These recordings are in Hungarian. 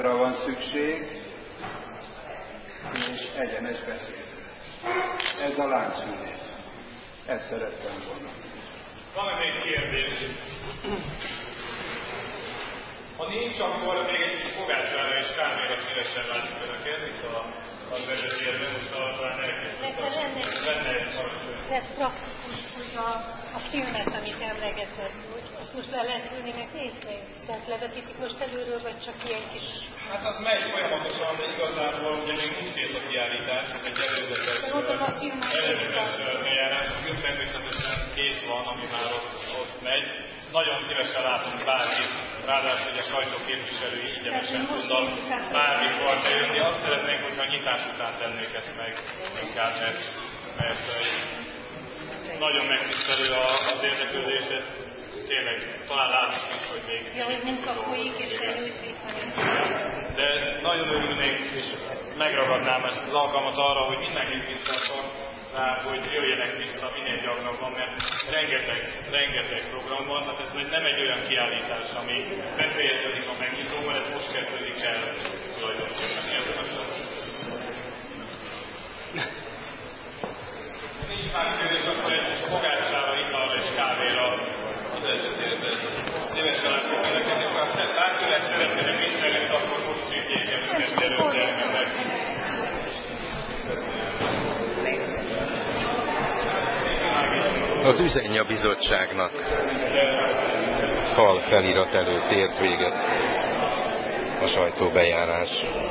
van szükség, és egyenes beszédre. Ez a láncművész. Ezt szerettem volna. Van még kérdés? Ha nincs, akkor még egy kis fogácsára és kávéra szívesen látjuk önöket, itt az vezetőjelben, most talán elkészültem. Lenne egy parancsolj. Ez praktikus, hogy a filmet, amit emlegetett, hogy azt most le lehet ülni meg nézni? Tehát levetítik most előről, vagy csak ilyen kis... Hát az megy folyamatosan, de igazából ugye még nincs kész a kiállítás, ez egy előzetes eljárás. A film természetesen kész van, ami már ott megy. Nagyon szívesen látunk bármit, ráadásul hogy a sajtóképviselői ingyenesen tudnak bármikor bejönni. Azt szeretnénk, hogyha a nyitás után tennék ezt meg inkább, mert nagyon megtisztelő az érdeklődés, de tényleg talán látszik is, hogy még... Ja, hogy munka folyik, és egy új de nagyon örülnék, és megragadnám ezt az alkalmat arra, hogy mindenkit biztosan rá, hogy jöjjenek vissza minél gyakrabban, mert rengeteg program van, tehát ez nem egy olyan kiállítás, ami befejeződik a megnyitóval, ez most kezdődik el tulajdonképpen. Érdemes lesz. Nincs más kérdés, akkor egy kis fogácsára, italra és kávéra az előtérben. Szívesen látom önöket, és ha bárkinek szeretnének mindenütt, akkor most csípjék előket előtermemnek. Az Üzennyi Bizottságnak fal felirat előtt ért véget a sajtóbejárás.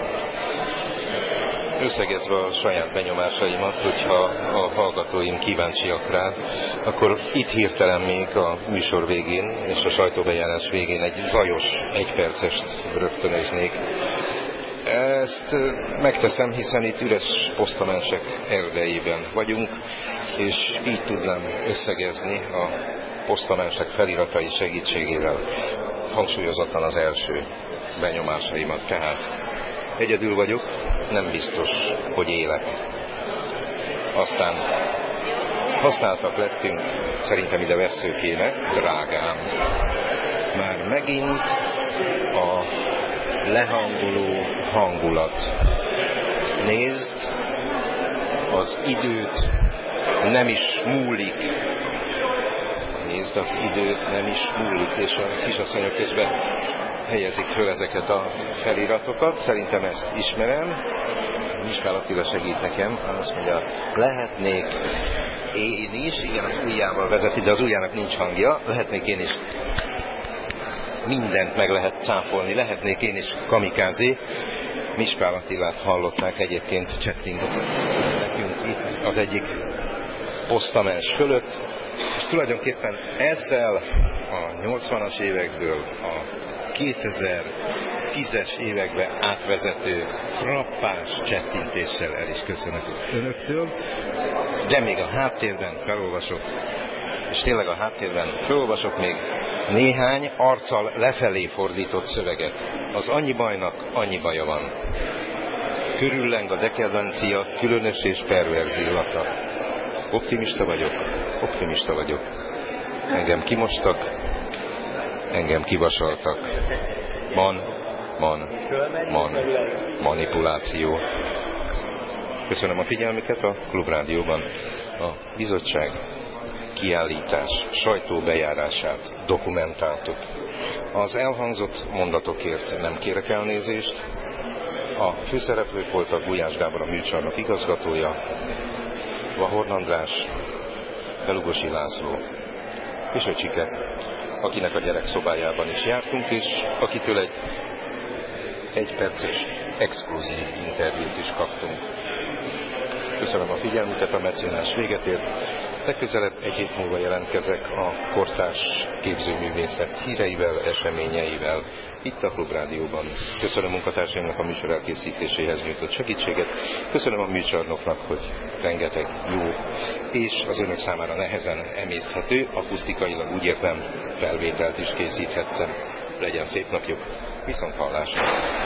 Összegezve a saját benyomásaimat, hogyha a hallgatóim kíváncsiak rá, akkor itt hirtelen még a műsor végén és a sajtóbejárás végén egy zajos, egypercest rögtönöznék. Ezt megteszem, hiszen itt üres posztamensek erdejében vagyunk, és így tudnám összegezni a posztamensek feliratai segítségével hangsúlyozottan az első benyomásaimat. Tehát egyedül vagyok, nem biztos, hogy élek. Aztán használtak lettünk, szerintem ide vessző kéne, drágám. Már megint a lehangoló hangulat. Nézd, az időt nem is múlik. Nézd, az időt nem is múlik, és a kisasszonyok közben helyezik föl ezeket a feliratokat. Szerintem ezt ismerem. Mismál Attila segít nekem. Azt mondja, lehetnék én is, igen, az ujjával vezeti, de az ujjának nincs hangja, lehetnék én is, mindent meg lehet cáfolni, lehetnék én is kamikázé. Mispál Attilát hallották, egyébként chattingot nekünk itt az egyik posztamens fölött, és tulajdonképpen ezzel a 80-as évekből a 2010-es évekbe átvezető frappáns csettintéssel el is köszönök önöktől, de még a háttérben felolvasok, és tényleg a háttérben felolvasok még néhány arccal lefelé fordított szöveget. Az annyi bajnak annyi baja van. Körülleng a dekadencia különös és perverz illata. Optimista vagyok. Engem kimostak, engem kivasaltak. Manipuláció. Köszönöm a figyelmüket, a Klubrádióban a bizottság kiállítás sajtóbejárását dokumentáltuk. Az elhangzott mondatokért nem kérek elnézést. A főszereplők voltak Gulyás Gábor, a műcsarnok igazgatója, Vahorn András, Felugosi László és Öcsike, akinek a gyerekszobájában is jártunk, és akitől egy egyperces exkluzív interjút is kaptunk. Köszönöm a figyelmüket, a mecénás véget ért. Legközelebb egy hét múlva jelentkezek a kortárs képzőművészet híreivel, eseményeivel itt a Klubrádióban. Köszönöm munkatársaimnak a műsor elkészítéséhez nyújtott segítséget. Köszönöm a műcsarnoknak, hogy rengeteg jó és az önök számára nehezen emészthető, akusztikailag úgy értem felvételt is készíthettem. Legyen szép napjuk, viszont hallásra!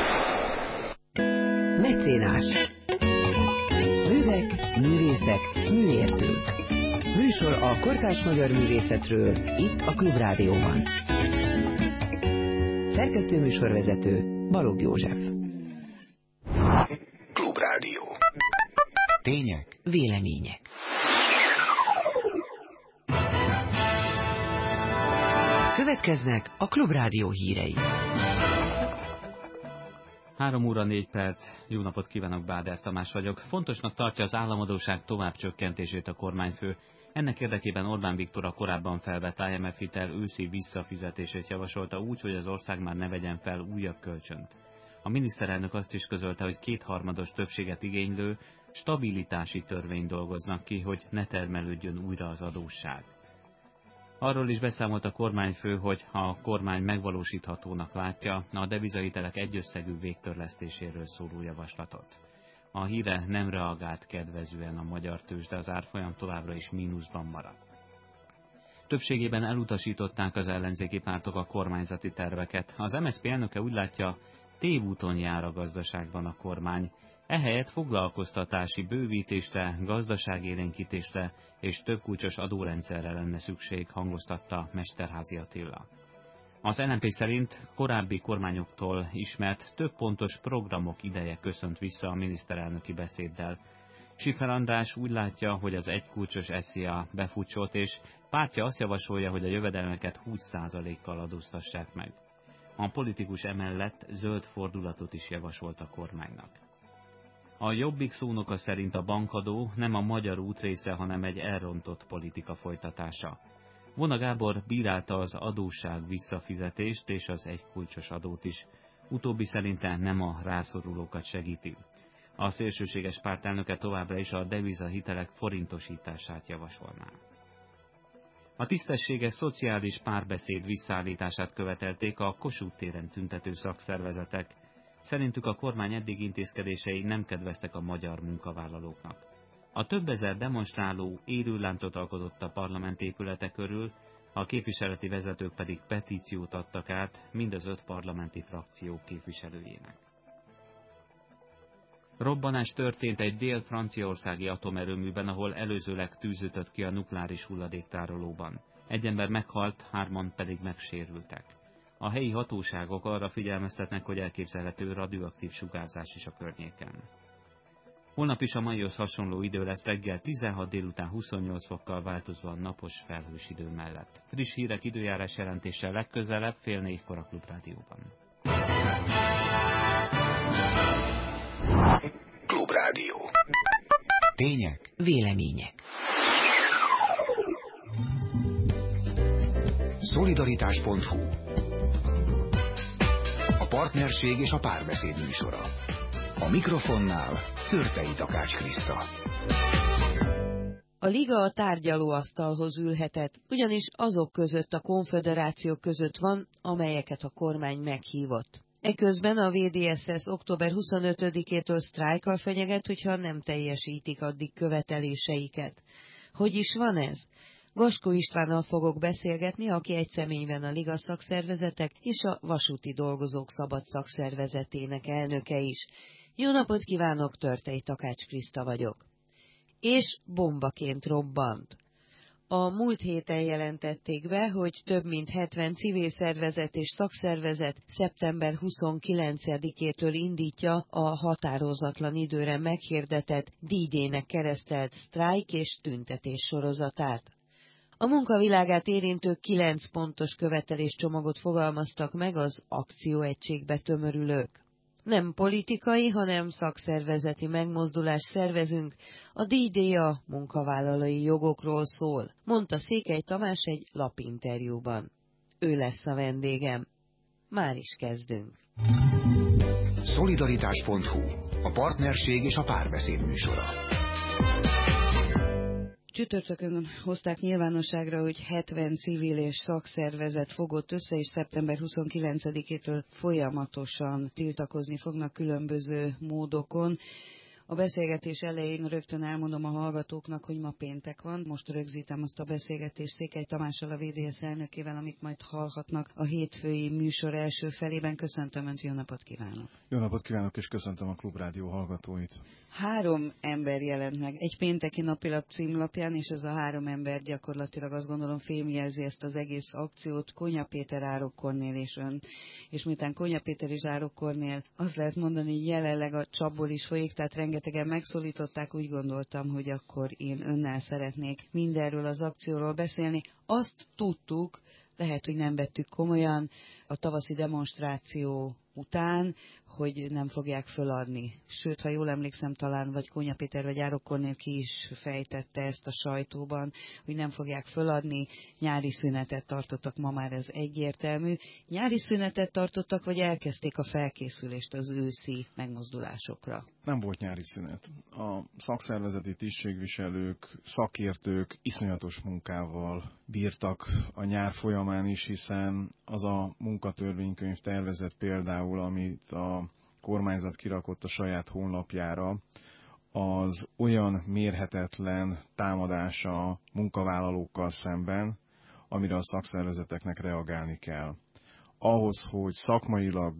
Mecénás. Művek, művészek, műértők. Műsor a kortárs magyar művészetről, itt a Klubrádióban. Szerkesztő műsorvezető Balogh József. Klubrádió. Tények, vélemények. Következnek a Klubrádió hírei. 3 óra 4 perc. Jó napot kívánok, Báder Tamás vagyok. Fontosnak tartja az államadósság tovább csökkentését a kormányfő. Ennek érdekében Orbán Viktor a korábban felvett IMF hitel őszi visszafizetését javasolta úgy, hogy az ország már ne vegyen fel újabb kölcsönt. A miniszterelnök azt is közölte, hogy 2/3 többséget igénylő stabilitási törvényt dolgoznak ki, hogy ne termelődjön újra az adósság. Arról is beszámolt a kormányfő, hogy ha a kormány megvalósíthatónak látja a devizahitelek egyösszegű végtörlesztéséről szóló javaslatot. A híre nem reagált kedvezően a magyar tőzsde, az árfolyam továbbra is mínuszban maradt. Többségében elutasították az ellenzéki pártok a kormányzati terveket. Az MSZP elnöke úgy látja, tévúton jár a gazdaságban a kormány. Ehelyett foglalkoztatási bővítésre, gazdaságélénkítésre és többkulcsos adórendszerre lenne szükség, hangoztatta Mesterházy Attila. Az LMP szerint korábbi kormányoktól ismert több pontos programok ideje köszönt vissza a miniszterelnöki beszéddel. Schiffer András úgy látja, hogy az egykulcsos SZIA befutsott, és pártja azt javasolja, hogy a jövedelmeket 20%-kal adóztassák meg. A politikus emellett zöld fordulatot is javasolt a kormánynak. A Jobbik szónoka szerint a bankadó nem a magyar út része, hanem egy elrontott politika folytatása. Vona Gábor bírálta az adósság visszafizetést és az egykulcsos adót is. Utóbbi szerinte nem a rászorulókat segíti. A szélsőséges pártelnöke továbbra is a devizahitelek forintosítását javasolná. A tisztességes szociális párbeszéd visszaállítását követelték a Kossuth téren tüntető szakszervezetek. Szerintük a kormány eddig intézkedései nem kedveztek a magyar munkavállalóknak. A több ezer demonstráló élőláncot alkotott a parlament épülete körül, a képviseleti vezetők pedig petíciót adtak át mind az 5 parlamenti frakció képviselőjének. Robbanás történt egy dél-franciaországi atomerőműben, ahol előzőleg tűz ütött ki a nukleáris hulladéktárolóban. Egy ember meghalt, 3 pedig megsérültek. A helyi hatóságok arra figyelmeztetnek, hogy elképzelhető radioaktív sugárzás is a környéken. Holnap is a maihoz hasonló idő lesz, reggel 16, délután 28 fokkal változóan napos, felhős idő mellett. Friss hírek, időjárás jelentéssel legközelebb, 3:30 a Klubrádióban. Klubrádió. Tények, vélemények. Szolidaritás.hu. A partnerség és a párbeszéd műsora. A mikrofonnál Törtei Takács Kriszta. A liga a tárgyalóasztalhoz ülhetett, ugyanis azok között a konföderációk között van, amelyeket a kormány meghívott. Eközben a VDSS október 25-től sztrájkkal fenyeget, hogyha nem teljesítik addig követeléseiket. Hogy is van ez? Gaskó Istvánnal fogok beszélgetni, aki egy személyben a Liga szakszervezetek és a Vasúti Dolgozók Szabad Szakszervezetének elnöke is. Jó napot kívánok, Törtei Takács Kriszta vagyok. És bombaként robbant. A múlt héten jelentették be, hogy több mint 70 civil szervezet és szakszervezet szeptember 29-től indítja a határozatlan időre meghirdetett D-Day-nek keresztelt sztrájk és tüntetés sorozatát. A munkavilágát érintő 9 pontos követeléscsomagot fogalmaztak meg az akcióegységbe tömörülők. Nem politikai, hanem szakszervezeti megmozdulást szervezünk, a D-Day a munkavállalói jogokról szól, mondta Székely Tamás egy lapinterjúban. Ő lesz a vendégem. Már is kezdünk. Szolidaritás.hu. A partnerség és a párbeszéd műsora. Csütörtökön hozták nyilvánosságra, hogy 70 civil és szakszervezet fogott össze, és szeptember 29-től folyamatosan tiltakozni fognak különböző módokon. A beszélgetés elején rögtön elmondom a hallgatóknak, hogy ma péntek van. Most rögzítem azt a beszélgetést Székely Tamással, a VDS elnökével, amit majd hallhatnak a hétfői műsor első felében. Köszöntöm Önt, jó napot kívánok! Jó napot kívánok, és köszöntöm a Klubrádió hallgatóit! 3 ember jelent meg egy pénteki napilap címlapján, és ez a 3 ember gyakorlatilag azt gondolom fémjelzi ezt az egész akciót. Kónya Péter, Árok Kornél és Ön. És miután Kónya Péter és Árok Kornél azt lehet mondani, hogy jelenleg a csapból is folyik, tehát rengetegen megszólították, úgy gondoltam, hogy akkor én Önnel szeretnék mindenről az akcióról beszélni. Azt tudtuk, lehet, hogy nem vettük komolyan a tavaszi demonstráció után, hogy nem fogják föladni. Sőt, ha jól emlékszem, talán vagy Kónya Péter, vagy Árok Kornél ki is fejtette ezt a sajtóban, hogy nem fogják föladni. Nyári szünetet tartottak, ma már ez egyértelmű. Nyári szünetet tartottak, vagy elkezdték a felkészülést az őszi megmozdulásokra? Nem volt nyári szünet. A szakszervezeti tisztségviselők, szakértők iszonyatos munkával bírtak a nyár folyamán is, hiszen az a munkatörvénykönyv tervezet például, amit a kormányzat kirakott a saját honlapjára, az olyan mérhetetlen támadása a munkavállalókkal szemben, amire a szakszervezeteknek reagálni kell. Ahhoz, hogy szakmailag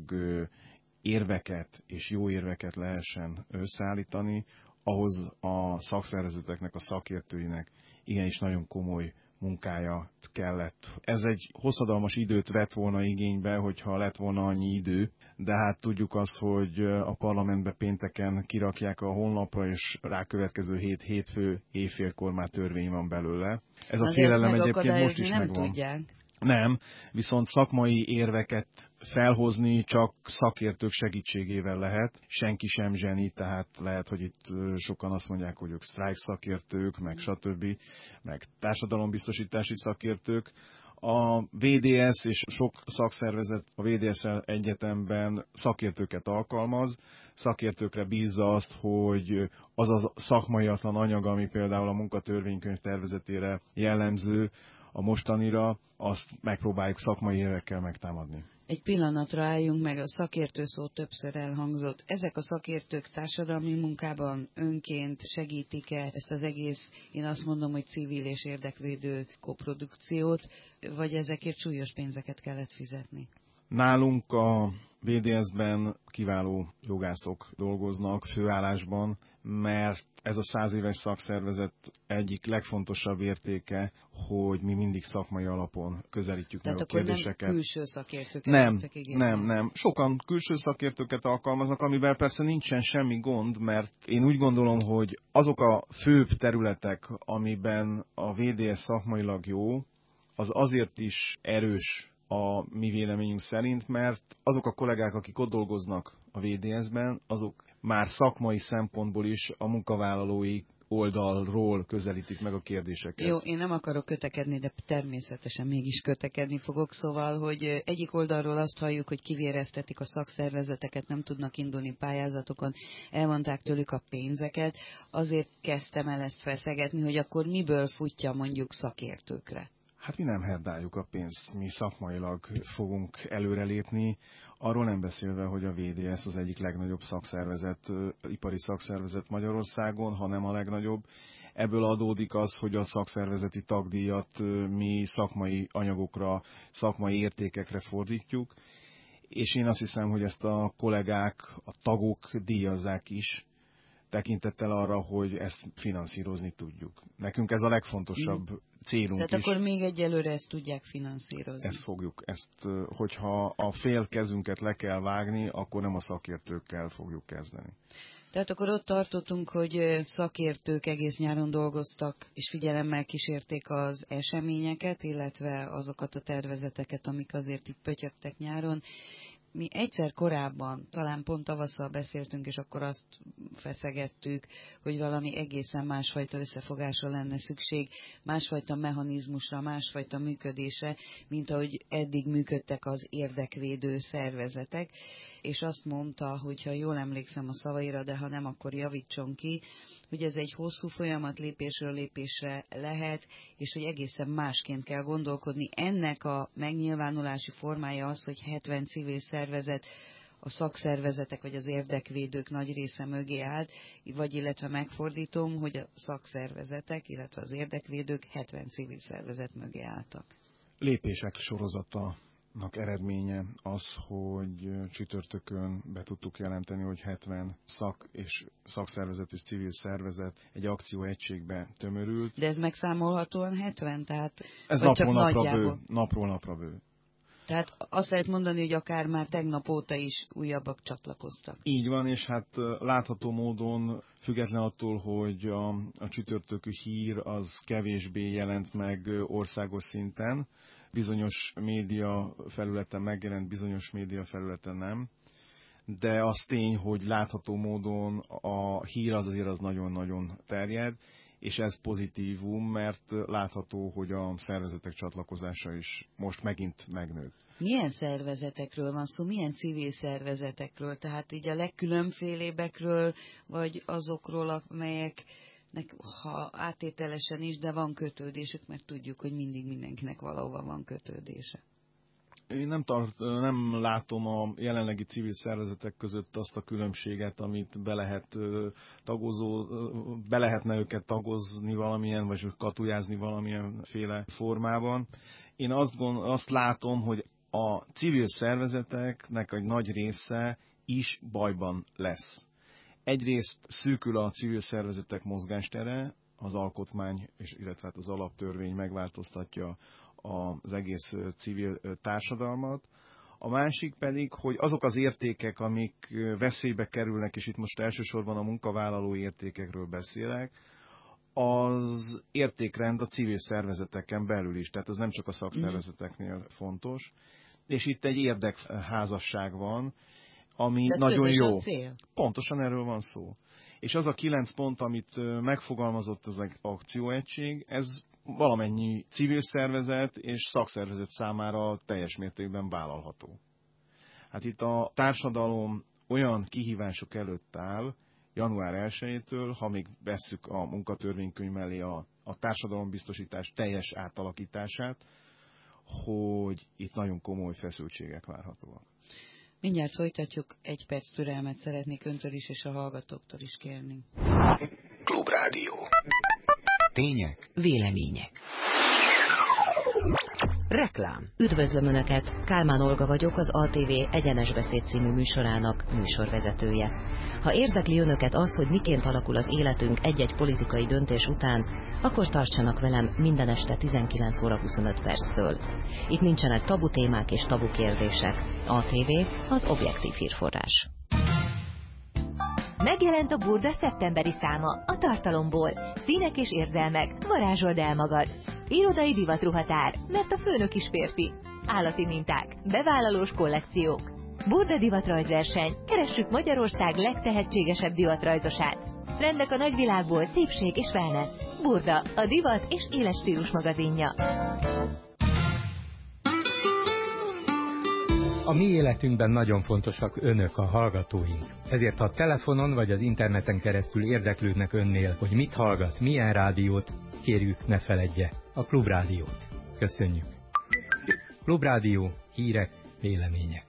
érveket és jó érveket lehessen összeállítani, ahhoz a szakszervezeteknek, a szakértőinek igenis nagyon komoly munkája kellett. Ez egy hosszadalmas időt vett volna igénybe, hogyha lett volna annyi idő, de hát tudjuk azt, hogy a parlamentbe pénteken kirakják a honlapra, és rákövetkező hétfő éjfélkor már törvény van belőle. Ez a félelem egyébként most is megvan. Tudják. Nem, viszont szakmai érveket felhozni csak szakértők segítségével lehet. Senki sem zseni, tehát lehet, hogy itt sokan azt mondják, hogy ők sztrájk szakértők, meg stb., meg társadalombiztosítási szakértők. A VDS és sok szakszervezet a VDS-el egyetemben szakértőket alkalmaz, szakértőkre bízza azt, hogy az a szakmaiatlan anyag, ami például a munkatörvénykönyv tervezetére jellemző, a mostanira, azt megpróbáljuk szakmai érvekkel megtámadni. Egy pillanatra álljunk meg, a szakértő szó többször elhangzott. Ezek a szakértők társadalmi munkában önként segítik-e ezt az egész, én azt mondom, hogy civil és érdekvédő koprodukciót, vagy ezekért súlyos pénzeket kellett fizetni? Nálunk a VDS-ben kiváló jogászok dolgoznak főállásban, mert ez a 100 éves szakszervezet egyik legfontosabb értéke, hogy mi mindig szakmai alapon közelítjük tehát meg a kérdéseket. Tehát akkor nem külső szakértőket? Nem. Sokan külső szakértőket alkalmaznak, amivel persze nincsen semmi gond, mert én úgy gondolom, hogy azok a főbb területek, amiben a VDS szakmailag jó, az azért is erős a mi véleményünk szerint, mert azok a kollégák, akik ott dolgoznak a VDS-ben, azok már szakmai szempontból is a munkavállalói oldalról közelítik meg a kérdéseket. Jó, én nem akarok kötekedni, de természetesen mégis kötekedni fogok, szóval, hogy egyik oldalról azt halljuk, hogy kivéreztetik a szakszervezeteket, nem tudnak indulni pályázatokon, elmondták tőlük a pénzeket, azért kezdtem el ezt feszegetni, hogy akkor miből futja mondjuk szakértőkre. Hát mi nem herdáljuk a pénzt, mi szakmailag fogunk előrelépni, arról nem beszélve, hogy a VDS az egyik legnagyobb szakszervezet, ipari szakszervezet Magyarországon, hanem a legnagyobb. Ebből adódik az, hogy a szakszervezeti tagdíjat mi szakmai anyagokra, szakmai értékekre fordítjuk, és én azt hiszem, hogy ezt a kollégák, a tagok díjazzák is, tekintettel arra, hogy ezt finanszírozni tudjuk. Nekünk ez a legfontosabb célunk is. Tehát akkor még egyelőre ezt tudják finanszírozni. Ezt fogjuk. Hogyha a fél kezünket le kell vágni, akkor nem a szakértőkkel fogjuk kezdeni. Tehát akkor ott tartottunk, hogy szakértők egész nyáron dolgoztak, és figyelemmel kísérték az eseményeket, illetve azokat a tervezeteket, amik azért itt pötyögtek nyáron. Mi egyszer korábban, talán pont tavasszal beszéltünk, és akkor azt feszegettük, hogy valami egészen másfajta összefogásra lenne szükség, másfajta mechanizmusra, másfajta működésre, mint ahogy eddig működtek az érdekvédő szervezetek, és azt mondta, hogy ha jól emlékszem a szavaira, de ha nem, akkor javítson ki, hogy ez egy hosszú folyamat, lépésről lépésre lehet, és hogy egészen másként kell gondolkodni. Ennek a megnyilvánulási formája az, hogy 70 civil szervezet a szakszervezetek vagy az érdekvédők nagy része mögé állt, vagy illetve megfordítom, hogy a szakszervezetek, illetve az érdekvédők 70 civil szervezet mögé álltak. Lépések sorozata eredménye az, hogy csütörtökön be tudtuk jelenteni, hogy 70 szakszervezet és civil szervezet egy akcióegységbe tömörült. De ez megszámolhatóan 70? Tehát, ez napról napra bő. Tehát azt lehet mondani, hogy akár már tegnap óta is újabbak csatlakoztak. Így van, és hát látható módon, független attól, hogy a csütörtökű hír az kevésbé jelent meg országos szinten, bizonyos média felületen megjelent, bizonyos média felületen nem, de az tény, hogy látható módon a hír azért az nagyon-nagyon terjed, és ez pozitívum, mert látható, hogy a szervezetek csatlakozása is most megint megnőtt. Milyen szervezetekről van szó, milyen civil szervezetekről? Tehát így a legkülönfélébekről, vagy azokról, amelyeknek, ha áttételesen is, de van kötődésük, mert tudjuk, hogy mindig mindenkinek valahova van kötődése. Én nem látom a jelenlegi civil szervezetek között azt a különbséget, amit be lehetne őket tagozni valamilyen, vagy katujázni valamilyenféle formában. Én azt látom, hogy a civil szervezeteknek egy nagy része is bajban lesz. Egyrészt szűkül a civil szervezetek mozgástere, az alkotmány, illetve az alaptörvény megváltoztatja az egész civil társadalmat. A másik pedig, hogy azok az értékek, amik veszélybe kerülnek, és itt most elsősorban a munkavállaló értékekről beszélek, az értékrend a civil szervezeteken belül is, tehát ez nem csak a szakszervezeteknél fontos. És itt egy érdekházasság van, ami de nagyon jó. A cél. Pontosan erről van szó. És az a 9 pont, amit megfogalmazott az akcióegység, ez valamennyi civil szervezet és szakszervezet számára teljes mértékben vállalható. Hát itt a társadalom olyan kihívások előtt áll, január 1-től, ha még vesszük a munkatörvénykönyv mellé a társadalombiztosítás teljes átalakítását, hogy itt nagyon komoly feszültségek várhatóak. Mindjárt folytatjuk, 1 perc türelmet szeretnék öntől is, és a hallgatóktól is kérni. Klubrádió. Tények. Vélemények. Reklám. Üdvözlöm Önöket, Kálmán Olga vagyok, az ATV Egyenes Beszéd című műsorának műsorvezetője. Ha érdekli Önöket az, hogy miként alakul az életünk egy-egy politikai döntés után, akkor tartsanak velem minden este 19 óra 25 perctől. Itt nincsenek tabu témák és tabu kérdések. ATV, az objektív hírforrás. Megjelent a Burda szeptemberi száma, a tartalomból. Színek és érzelmek, varázsold el magad. Irodai divatruhatár, mert a főnök is férfi. Állati minták, bevállalós kollekciók. Burda divatrajzverseny, keressük Magyarország legtehetségesebb divatrajzosát. Trendek a nagyvilágból, szépség és wellness. Burda, a divat és éles stílus magazinja. A mi életünkben nagyon fontosak Önök, a hallgatóink. Ezért ha telefonon vagy az interneten keresztül érdeklődnek Önnél, hogy mit hallgat, milyen rádiót, kérjük, ne feledje a Klubrádiót. Köszönjük. Klubrádió, hírek, vélemények.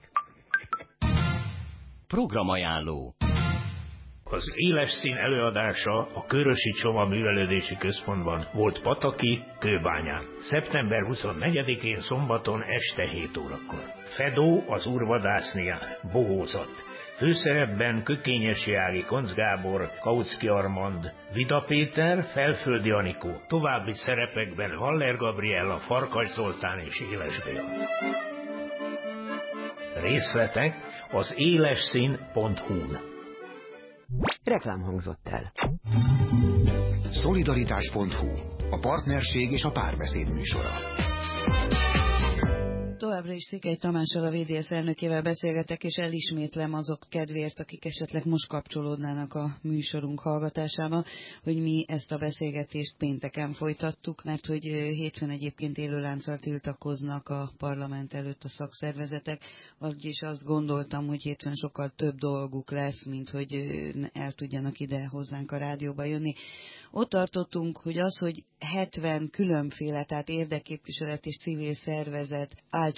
Programajánló. Az Éles Szín előadása a Körösi Csoma Művelődési Központban volt Pataki, Kőbányán. Szeptember 24-én szombaton este 7 órakor. Fedó az úrvadásznia, bohózat. Főszerepben Kökényesi Ági, Koncz Gábor, Kautsky Armand, Vida Péter, Felföldi Anikó. További szerepekben Haller Gabriella, Farkas Zoltán és Éles Béla. Részletek az élesszín.hu-n. Reklám hangzott el. Szolidaritás.hu, a partnerség és a párbeszéd műsora. Továbbra is Székely Tamással, a VDS elnökével beszélgetek, és elismétlem azok kedvéért, akik esetleg most kapcsolódnának a műsorunk hallgatásába, hogy mi ezt a beszélgetést pénteken folytattuk, mert hogy hétfőn egyébként élőlánccal tiltakoznak a parlament előtt a szakszervezetek, vagyis azt gondoltam, hogy hétfőn sokkal több dolguk lesz, mint hogy el tudjanak ide hozzánk a rádióba jönni. Ott tartottunk, hogy az, hogy 70 különféle, tehát érdekképviselet és civil szervezet állt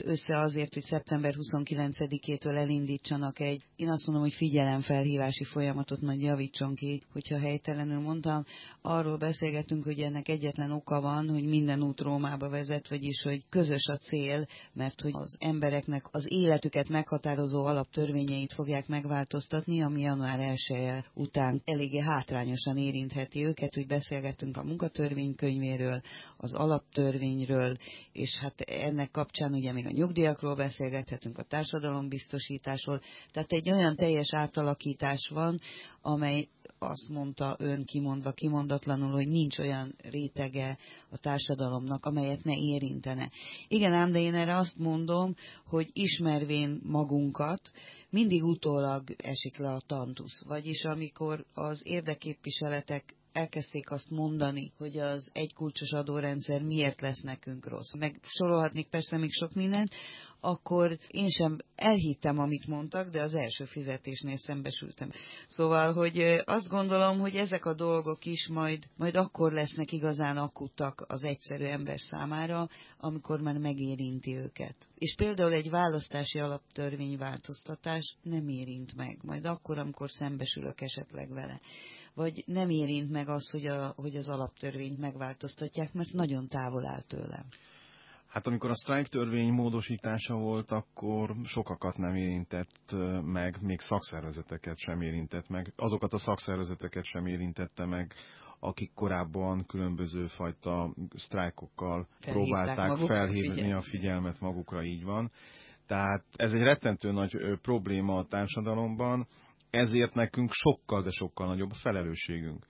össze azért, hogy szeptember 29-től elindítsanak egy, én azt mondom, hogy figyelemfelhívási folyamatot, majd javítson ki, hogyha helytelenül mondtam. Arról beszélgetünk, hogy ennek egyetlen oka van, hogy minden út Rómába vezet, vagyis, hogy közös a cél, mert hogy az embereknek az életüket meghatározó alaptörvényeit fogják megváltoztatni, ami január 1-e után eléggé hátrányosan érintheti őket, úgy beszélgettünk a munkatörvénykönyvéről, az alaptörvényről, és hát ennek kapcsán ugye még a nyugdíjakról beszélgethetünk, a társadalombiztosításról, tehát egy olyan teljes átalakítás van, amely azt mondta ön kimondatlanul, hogy nincs olyan rétege a társadalomnak, amelyet ne érintene. Igen ám, de én erre azt mondom, hogy ismervén magunkat, mindig utólag esik le a tantusz. Vagyis amikor az érdekképviseletek elkezdték azt mondani, hogy az egykulcsos adórendszer miért lesz nekünk rossz. Meg sorolhatnék persze még sok mindent, akkor én sem elhittem, amit mondtak, de az első fizetésnél szembesültem. Szóval, hogy azt gondolom, hogy ezek a dolgok is majd akkor lesznek igazán akutak az egyszerű ember számára, amikor már megérinti őket. És például egy választási alaptörvényváltoztatás nem érint meg, majd akkor, amikor szembesülök esetleg vele. Vagy nem érint meg az, hogy az alaptörvényt megváltoztatják, mert nagyon távol áll tőlem. Hát amikor a sztrájktörvény módosítása volt, akkor sokakat nem érintett meg, még szakszervezeteket sem érintett meg. Azokat a szakszervezeteket sem érintette meg, akik korábban különböző fajta sztrájkokkal próbálták felhívni a figyelmet magukra, így van. Tehát ez egy rettentő nagy probléma a társadalomban, ezért nekünk sokkal, de sokkal nagyobb a felelősségünk.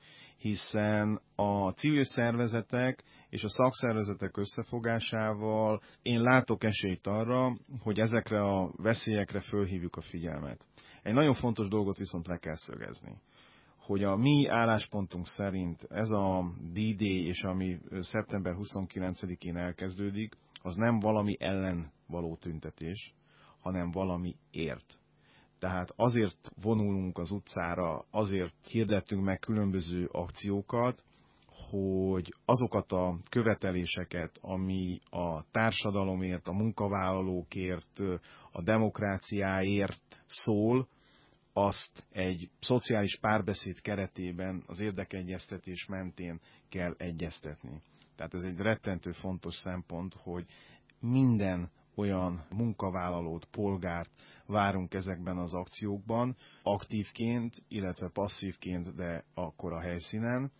Hiszen a civil szervezetek és a szakszervezetek összefogásával én látok esélyt arra, hogy ezekre a veszélyekre fölhívjuk a figyelmet. Egy nagyon fontos dolgot viszont le kell szögezni, hogy a mi álláspontunk szerint ez a D-Day, és ami szeptember 29-én elkezdődik, az nem valami ellen való tüntetés, hanem valamiért. Tehát azért vonulunk az utcára, azért hirdettünk meg különböző akciókat, hogy azokat a követeléseket, ami a társadalomért, a munkavállalókért, a demokráciáért szól, azt egy szociális párbeszéd keretében, az érdekegyeztetés mentén kell egyeztetni. Tehát ez egy rettentő fontos szempont, hogy minden olyan munkavállalót, polgárt várunk ezekben az akciókban, aktívként, illetve passzívként, de akkor a helyszínen,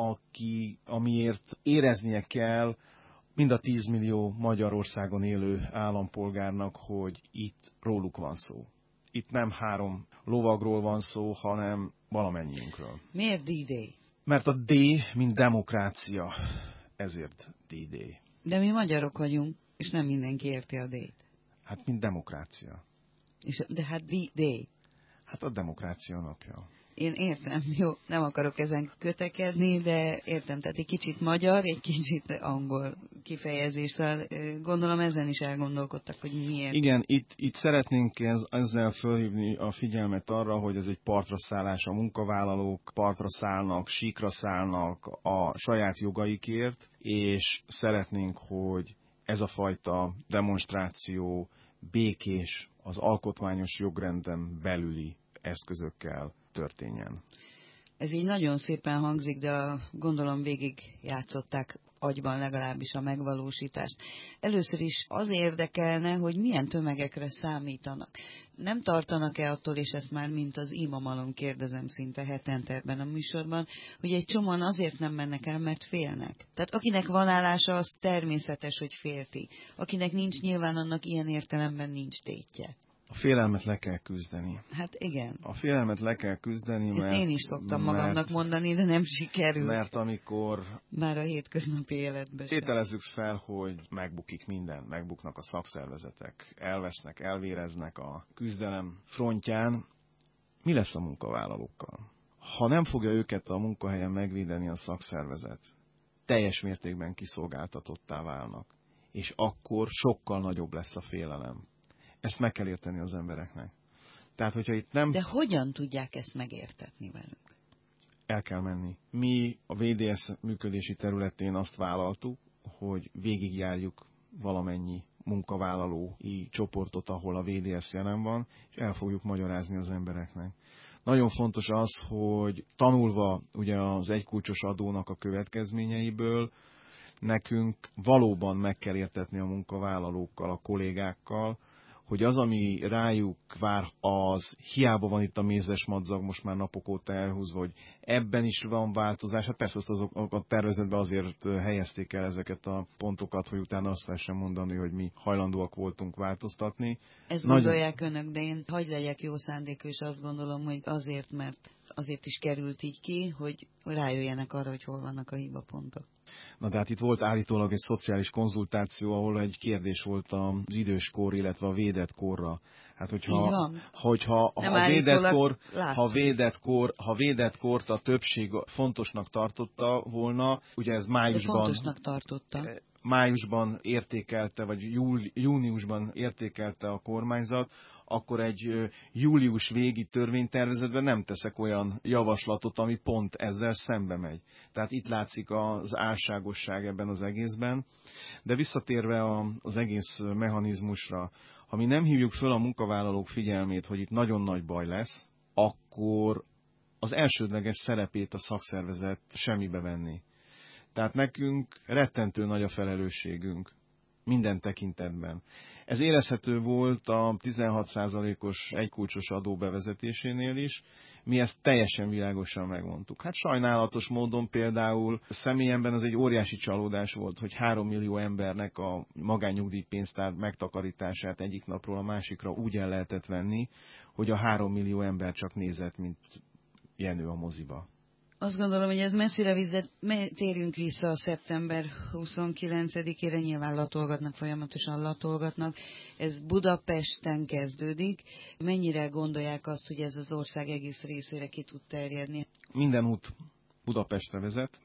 amiért éreznie kell mind a 10 millió Magyarországon élő állampolgárnak, hogy itt róluk van szó. Itt nem 3 lovagról van szó, hanem valamennyiünkről. Miért D-Day? Mert a D, mint demokrácia, ezért D-Day. De mi magyarok vagyunk, és nem mindenki érti a D-t. Hát, mint demokrácia. De hát D-Day. Hát a demokrácia napja. Én értem, jó, nem akarok ezen kötekedni, de értem, tehát egy kicsit magyar, egy kicsit angol kifejezéssel. Gondolom ezen is elgondolkodtak, hogy miért. Igen, itt szeretnénk ezzel fölhívni a figyelmet arra, hogy ez egy partra szállás, a munkavállalók partra szállnak, síkra szállnak a saját jogaikért, és szeretnénk, hogy ez a fajta demonstráció békés, az alkotmányos jogrenden belüli eszközökkel történjen. Ez így nagyon szépen hangzik, de gondolom végig játszották agyban legalábbis a megvalósítást. Először is az érdekelne, hogy milyen tömegekre számítanak. Nem tartanak-e attól, és ezt már mint az imamalom kérdezem szinte hetente ebben a műsorban, hogy egy csomóan azért nem mennek el, mert félnek. Tehát akinek van állása, az természetes, hogy félti. Akinek nincs, nyilván annak ilyen értelemben nincs tétje. A félelmet le kell küzdeni. Hát igen. A félelmet le kell küzdeni, mert... Ezt én is szoktam magamnak mondani, de nem sikerül. Mert amikor... Már a hétköznapi életben sem. Tételezzük fel, hogy megbukik minden, megbuknak a szakszervezetek, elvesznek, elvéreznek a küzdelem frontján. Mi lesz a munkavállalókkal? Ha nem fogja őket a munkahelyen megvédeni a szakszervezet, teljes mértékben kiszolgáltatottá válnak. És akkor sokkal nagyobb lesz a félelem. Ezt meg kell érteni az embereknek. Tehát, hogyha itt nem... De hogyan tudják ezt megértetni velünk? El kell menni. Mi a VDS működési területén azt vállaltuk, hogy végigjárjuk valamennyi munkavállalói csoportot, ahol a VDS jelen van, és el fogjuk magyarázni az embereknek. Nagyon fontos az, hogy tanulva ugye az egykulcsos adónak a következményeiből, nekünk valóban meg kell értetni a munkavállalókkal, a kollégákkal, hogy az, ami rájuk vár, az hiába van itt a mézes madzag most már napok óta elhúzva, hogy ebben is van változás. Hát persze azok a tervezetben azért helyezték el ezeket a pontokat, hogy utána azt lehessen mondani, hogy mi hajlandóak voltunk változtatni. Ezt gondolják önök, de én hagy legyek jó szándékű, és azt gondolom, hogy azért, mert azért is került így ki, hogy rájöjjenek arra, hogy hol vannak a hibapontok. Na de hát itt volt állítólag egy szociális konzultáció, ahol egy kérdés volt az időskor, illetve a védett korra. Hát hogyha a védett kort a többség fontosnak tartotta volna, ugye ez májusban értékelte, vagy júniusban értékelte a kormányzat, akkor egy július végi törvénytervezetben nem teszek olyan javaslatot, ami pont ezzel szembe megy. Tehát itt látszik az álságosság ebben az egészben. De visszatérve az egész mechanizmusra, ha mi nem hívjuk föl a munkavállalók figyelmét, hogy itt nagyon nagy baj lesz, akkor az elsődleges szerepét a szakszervezet semmibe venni. Tehát nekünk rettentő nagy a felelősségünk minden tekintetben. Ez érezhető volt a 16%-os egykulcsos adó bevezetésénél is, mi ezt teljesen világosan megmondtuk. Hát sajnálatos módon például személyemben az egy óriási csalódás volt, hogy 3 millió embernek a magánnyugdíjpénztár megtakarítását egyik napról a másikra úgy el lehetett venni, hogy a 3 millió ember csak nézett, mint Jenő a moziba. Azt gondolom, hogy ez messzire vizet, térjünk vissza a szeptember 29-ére, nyilván folyamatosan latolgatnak. Ez Budapesten kezdődik. Mennyire gondolják azt, hogy ez az ország egész részére ki tud terjedni? Minden út Budapestre vezet,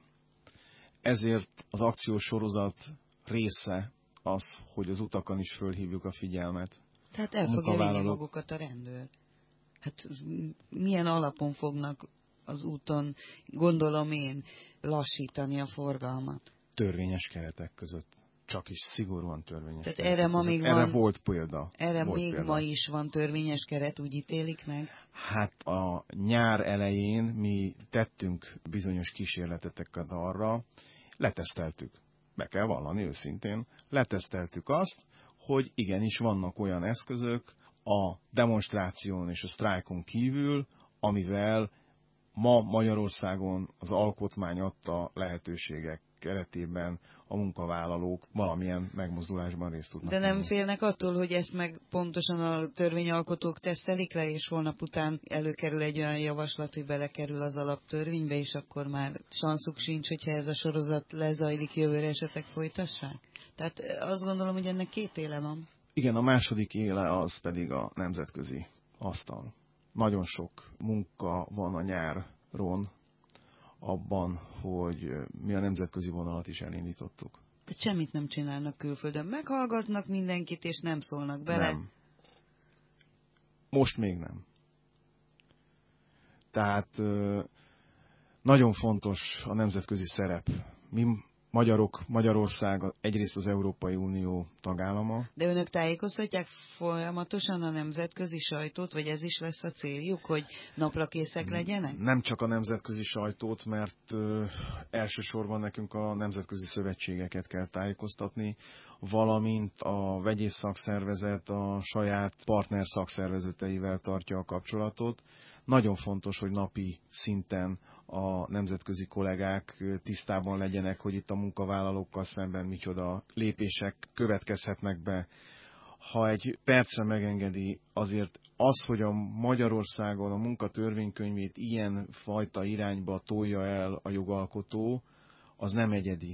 ezért az akciós sorozat része az, hogy az utakon is fölhívjuk a figyelmet. Tehát el fogja vinni magukat a rendőr. Hát milyen alapon fognak az úton, gondolom én, lassítani a forgalmat? Törvényes keretek között. Csak is szigorúan törvényes Tehát keretek erre volt példa. Ma is van törvényes keret, úgy ítélik meg? Hát a nyár elején mi tettünk bizonyos kísérleteket arra, leteszteltük. Be kell vallani őszintén. Leteszteltük azt, hogy igenis vannak olyan eszközök a demonstráción és a sztrájkon kívül, amivel ma Magyarországon az alkotmány adta lehetőségek keretében a munkavállalók valamilyen megmozdulásban részt tudnak. De nem félnek attól, hogy ezt meg pontosan a törvényalkotók tesztelik le, és holnap után előkerül egy olyan javaslat, hogy belekerül az alaptörvénybe, és akkor már sanszuk sincs, hogyha ez a sorozat lezajlik, jövőre esetleg folytassák? Tehát azt gondolom, hogy ennek két éle van. Igen, a második éle az pedig a nemzetközi asztal. Nagyon sok munka van a nyáron abban, hogy mi a nemzetközi vonalat is elindítottuk. De semmit nem csinálnak külföldön. Meghallgatnak mindenkit, és nem szólnak bele? Nem. Most még nem. Tehát nagyon fontos a nemzetközi szerep. Mi magyarok, Magyarország egyrészt az Európai Unió tagállama. De önök tájékoztatják folyamatosan a nemzetközi sajtót, vagy ez is lesz a céljuk, hogy naprakészek legyenek? Nem csak a nemzetközi sajtót, mert elsősorban nekünk a nemzetközi szövetségeket kell tájékoztatni, valamint a vegyész szakszervezet a saját partner szakszervezeteivel tartja a kapcsolatot. Nagyon fontos, hogy napi szinten a nemzetközi kollégák tisztában legyenek, hogy itt a munkavállalókkal szemben micsoda lépések következhetnek be. Ha egy percre megengedi, azért az, hogy a Magyarországon a munkatörvénykönyvét ilyen fajta irányba tolja el a jogalkotó, az nem egyedi.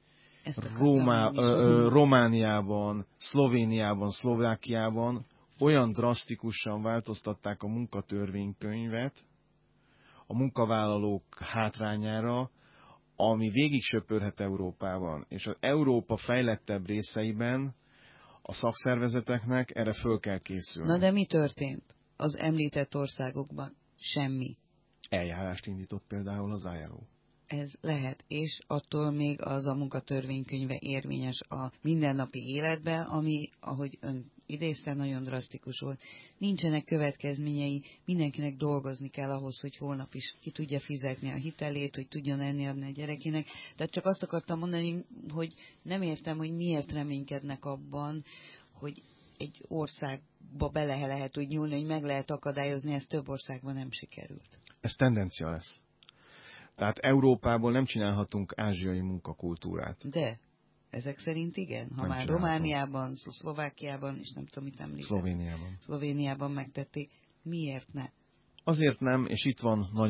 Romániában, Szlovéniában, Szlovákiában olyan drasztikusan változtatták a munkatörvénykönyvet a munkavállalók hátrányára, ami végig söpörhet Európában. És az Európa fejlettebb részeiben a szakszervezeteknek erre föl kell készülni. Na de mi történt az említett országokban? Semmi. Eljárást indított például az ILO. Ez lehet, és attól még az a munkatörvénykönyve érvényes a mindennapi életben, ami, ahogy ön idézte, nagyon drasztikus volt. Nincsenek következményei, mindenkinek dolgozni kell ahhoz, hogy holnap is ki tudja fizetni a hitelét, hogy tudjon enni adni a gyerekének. Tehát csak azt akartam mondani, hogy nem értem, hogy miért reménykednek abban, hogy egy országba bele lehet úgy nyúlni, hogy meg lehet akadályozni, ez több országban nem sikerült. Ez tendencia lesz. Tehát Európából nem csinálhatunk ázsiai munkakultúrát. De ezek szerint igen. Ha nem már Romániában, Szlovákiában, és nem tudom, mit említem. Szlovéniában Szlovéniában megtették, miért ne? Azért nem, és itt van nagy